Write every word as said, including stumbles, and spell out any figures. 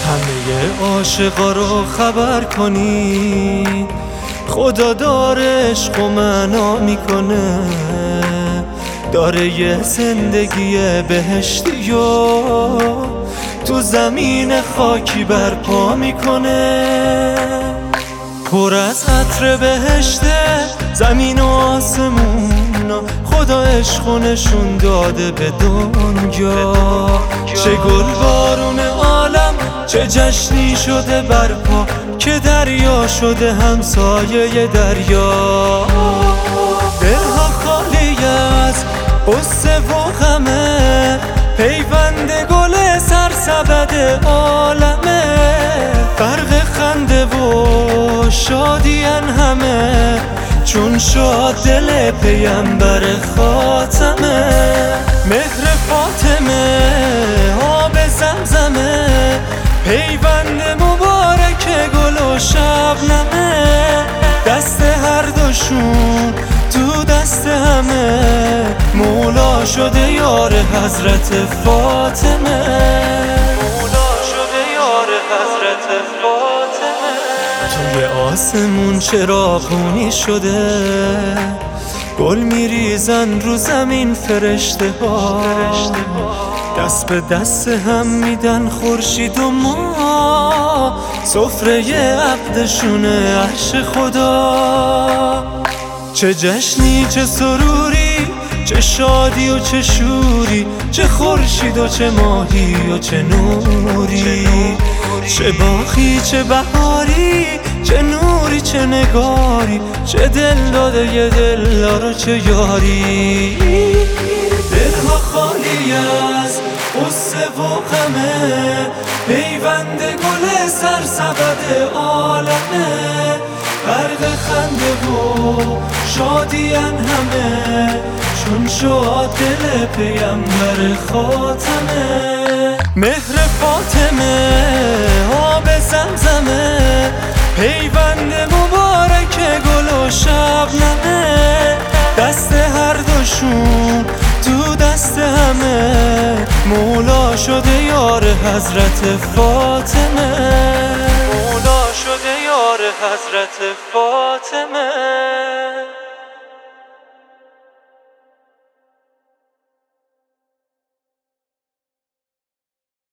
همه عاشقا رو خبر کنید خدا داره عشق و معنا میکنه، داره یه زندگی بهشتی و تو زمین خاکی برپا میکنه. پر از عطر بهشته زمین و آسمونا، خدا عشق نشون داده به دنیا. چه گل بارون عالم، چه جشنی شده برپا که دریا شده همسایه دریا. دلها خالی از غصه و غمه، پیوند گل سرسبد عالمه. غرق خنده و شادیان همه، چون شاد دل پیمبر خاتمه. مهر فاطمه آب زمزمه، پیوند مبارک گل و شبنمه. دست هر دوشون تو دست همه، مولا شده یار حضرت فاطمه. مولا شده یار حضرت فاطمه. توی آسمون چراغونی شده، گل میریزن رو زمین فرشته ها. دست به دست هم میدن خورشید و ما، سفره عقدشونه عرش خدا. چه جشنی چه سروری، چه شادی و چه شوری، چه خورشید و چه ماهی و چه نوری. چه باغی چه بهاری، چه نوری چه نگاری، چه دل داده یه دلدار و چه یاری. دلها خالی از غصه و غمه، پیوند گل سرسبد عالمه. غرق خنده و شادیان همه، چون شاد دل پیمبر خاتمه. مهر فاطمه آب زمزمه، پیوند مبارک گل و شبنمه. دست هر دوشون تو دست همه، مولا شده یار حضرت فاطمه. مولا شده یار حضرت فاطمه.